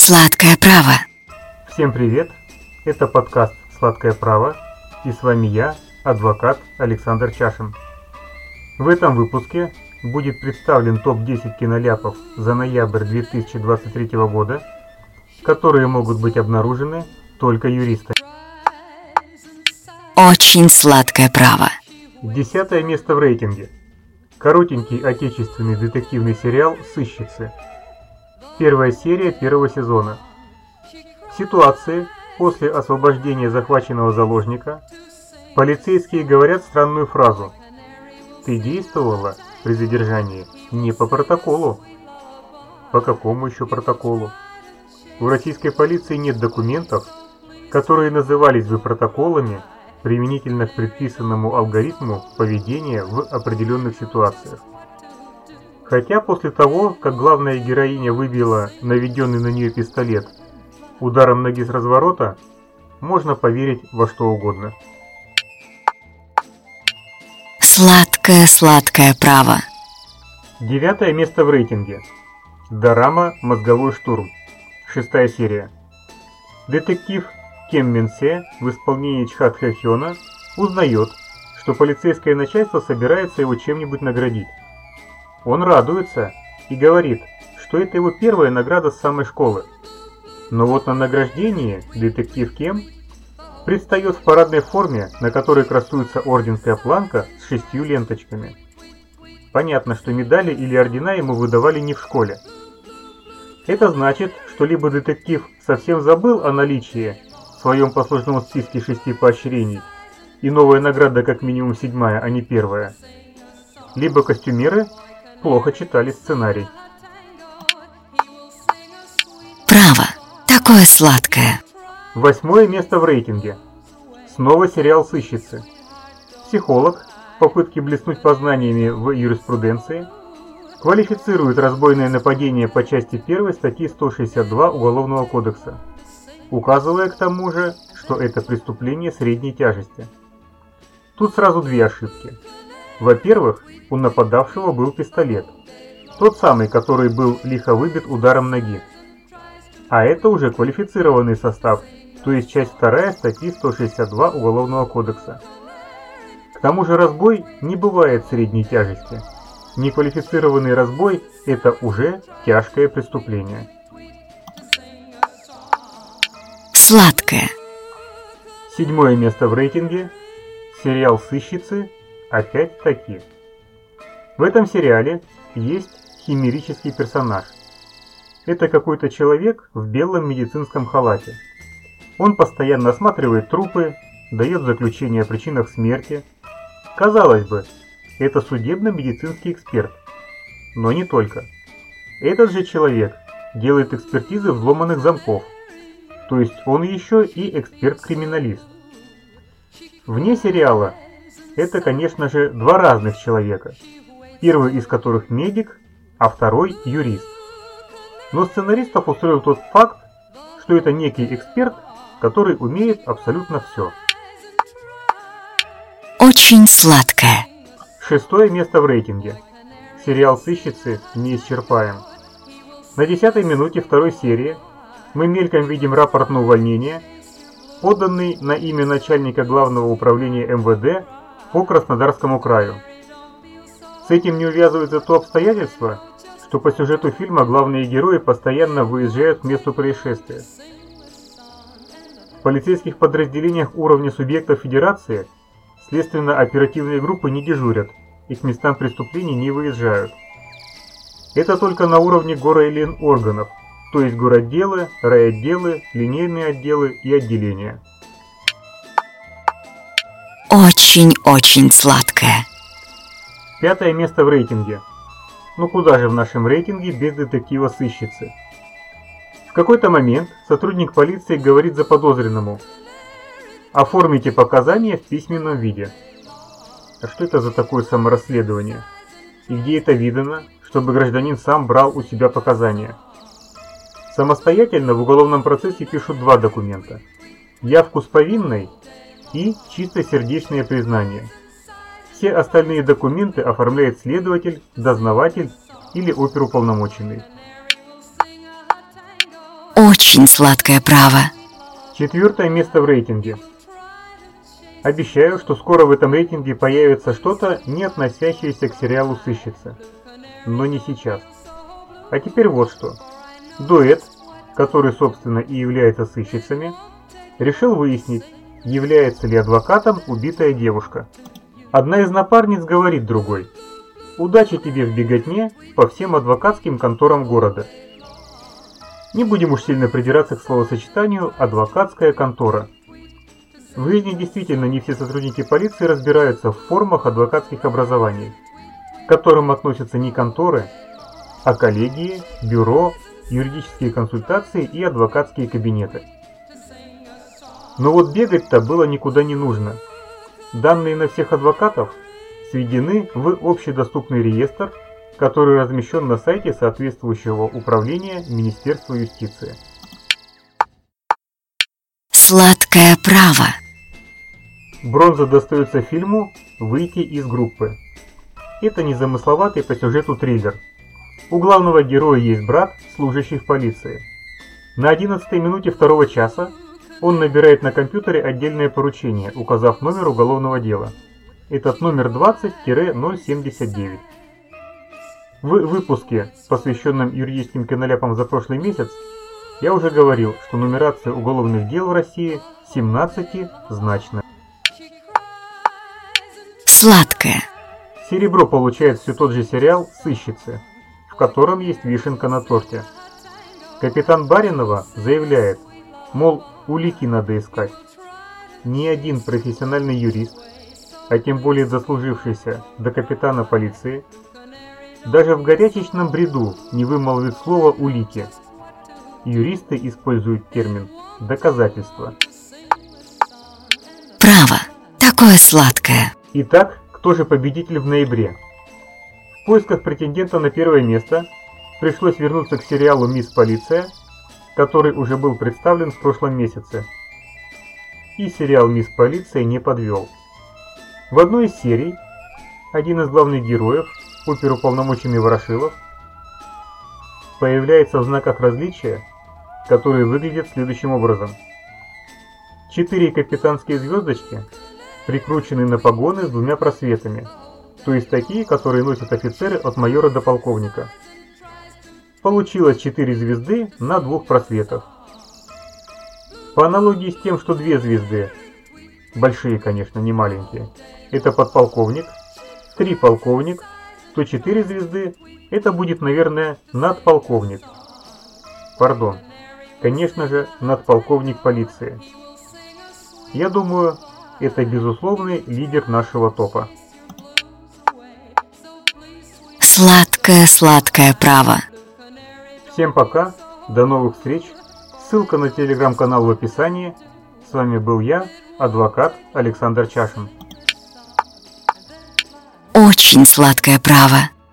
Сладкое право. Всем привет! Это подкаст «Сладкое право» и с вами я, адвокат Александр Чашин. В этом выпуске будет представлен топ-10 киноляпов за ноябрь 2023 года, которые могут быть обнаружены только юристами. Очень сладкое право. 10 место в рейтинге. Коротенький отечественный детективный сериал «Сыщицы». Первая серия первого сезона. В ситуации после освобождения захваченного заложника полицейские говорят странную фразу: «Ты действовала при задержании не по протоколу». По какому еще протоколу? У российской полиции нет документов, которые назывались бы протоколами применительно к предписанному алгоритму поведения в определенных ситуациях. Хотя после того, как главная героиня выбила наведенный на нее пистолет ударом ноги с разворота, можно поверить во что угодно. Сладкое право. 9 место в рейтинге. Дорама «Мозговой штурм». 6 серия. Детектив Ким Мин Се в исполнении Чха Тхэ Хёна узнает, что полицейское начальство собирается его чем-нибудь наградить. Он радуется и говорит, что это его первая награда с самой школы. Но вот на награждении детектив Ким предстает в парадной форме, на которой красуется орденская планка с 6 ленточками. Понятно, что медали или ордена ему выдавали не в школе. Это значит, что либо детектив совсем забыл о наличии в своем послужном списке 6 поощрений, и новая награда как минимум 7-я, а не 1-я, либо костюмеры плохо читали сценарий. Право. Такое сладкое. 8 место в рейтинге. Снова сериал «Сыщицы». Психолог в попытке блеснуть познаниями в юриспруденции квалифицирует разбойное нападение по части 1 статьи 162 Уголовного кодекса, указывая к тому же, что это преступление средней тяжести. Тут сразу две ошибки. Во-первых, у нападавшего был пистолет, тот самый, который был лихо выбит ударом ноги. А это уже квалифицированный состав, то есть часть 2 статьи 162 Уголовного кодекса. К тому же разбой не бывает средней тяжести. Неквалифицированный разбой – это уже тяжкое преступление. Сладкое. 7 место в рейтинге. Сериал «Сыщицы» опять-таки. В этом сериале есть химерический персонаж. Это какой-то человек в белом медицинском халате. Он постоянно осматривает трупы, дает заключение о причинах смерти. Казалось бы, это судебно-медицинский эксперт. Но не только. Этот же человек делает экспертизы взломанных замков. То есть он еще и эксперт-криминалист. Вне сериала это, конечно же, два разных человека. Первый из которых медик, а второй юрист. Но сценаристов устроил тот факт, что это некий эксперт, который умеет абсолютно все. Очень сладкое. 6 место в рейтинге. Сериал «Сыщицы» неисчерпаем. На 10-й минуте 2-й серии мы мельком видим рапорт на увольнение, поданный на имя начальника Главного управления МВД по Краснодарскому краю. С этим не увязывается то обстоятельство, что по сюжету фильма главные герои постоянно выезжают к месту происшествия. В полицейских подразделениях уровня субъектов Федерации следственно-оперативные группы не дежурят и к местам преступлений не выезжают. Это только на уровне органов, то есть городделы, райотделы, линейные отделы и отделения. Очень сладкое. 5 место в рейтинге. Ну куда же в нашем рейтинге без детектива «Сыщицы»? В какой-то момент сотрудник полиции говорит заподозренному: «Оформите показания в письменном виде». А что это за такое саморасследование? И где это видано, чтобы гражданин сам брал у себя показания? Самостоятельно в уголовном процессе пишут два документа: явку с повинной и чистосердечное признание. Все остальные документы оформляет следователь, дознаватель или оперуполномоченный. Очень сладкое право. 4 место в рейтинге. Обещаю, что скоро в этом рейтинге появится что-то, не относящееся к сериалу «Сыщица». Но не сейчас. А теперь вот что. Дуэт, который, собственно, и является сыщицами, решил выяснить, является ли адвокатом убитая девушка. Одна из напарниц говорит другой: «Удачи тебе в беготне по всем адвокатским конторам города». Не будем уж сильно придираться к словосочетанию «адвокатская контора». В жизни действительно не все сотрудники полиции разбираются в формах адвокатских образований, к которым относятся не конторы, а коллегии, бюро, юридические консультации и адвокатские кабинеты. Но вот бегать-то было никуда не нужно. Данные на всех адвокатов сведены в общедоступный реестр, который размещен на сайте соответствующего управления Министерства юстиции. Сладкое право. Бронза достается фильму «Выйти из группы». Это незамысловатый по сюжету триллер. У главного героя есть брат, служащий в полиции. На 11-й минуте 2-го часа он набирает на компьютере отдельное поручение, указав номер уголовного дела. Этот номер 20-079. В выпуске, посвященном юридическим киноляпам за прошлый месяц, я уже говорил, что нумерация уголовных дел в России 17-значная. Сладкое. Серебро получает все тот же сериал «Сыщицы», в котором есть вишенка на торте. Капитан Баринова заявляет, мол, улики надо искать. Ни один профессиональный юрист, а тем более дослужившийся до капитана полиции, даже в горячечном бреду не вымолвит слово «улики». Юристы используют термин «доказательства». Право. Такое сладкое. Итак, кто же победитель в ноябре? В поисках претендента на первое место пришлось вернуться к сериалу «Мисс Полиция», который уже был представлен в прошлом месяце. И сериал «Мисс Полиция» не подвел. В одной из серий один из главных героев, оперуполномоченный Ворошилов, появляется в знаках различия, которые выглядят следующим образом. 4 капитанские звездочки прикручены на погоны с 2 просветами, то есть такие, которые носят офицеры от майора до полковника. Получилось 4 звезды на 2 просветах. По аналогии с тем, что 2 звезды, большие, конечно, не маленькие, это подполковник, 3 полковник, то 4 звезды это будет, наверное, надполковник. Пардон, конечно же, надполковник полиции. Я думаю, это безусловный лидер нашего топа. Сладкое право. Всем пока, до новых встреч. Ссылка на телеграм-канал в описании. С вами был я, адвокат Александр Чашин. Очень сладкое право.